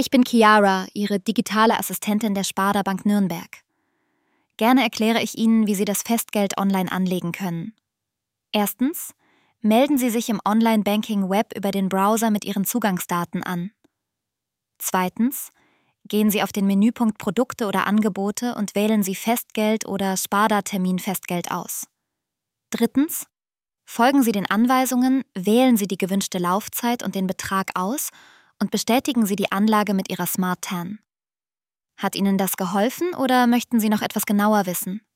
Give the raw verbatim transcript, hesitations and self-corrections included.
Ich bin Chiara, Ihre digitale Assistentin der Sparda Bank Nürnberg. Gerne erkläre ich Ihnen, wie Sie das Festgeld online anlegen können. Erstens, melden Sie sich im Online-Banking-Web über den Browser mit Ihren Zugangsdaten an. Zweitens, gehen Sie auf den Menüpunkt Produkte oder Angebote und wählen Sie Festgeld oder Sparda-Termin-Festgeld aus. Drittens, folgen Sie den Anweisungen, wählen Sie die gewünschte Laufzeit und den Betrag aus und bestätigen Sie die Anlage mit Ihrer Smart T A N. Hat Ihnen das geholfen oder möchten Sie noch etwas genauer wissen?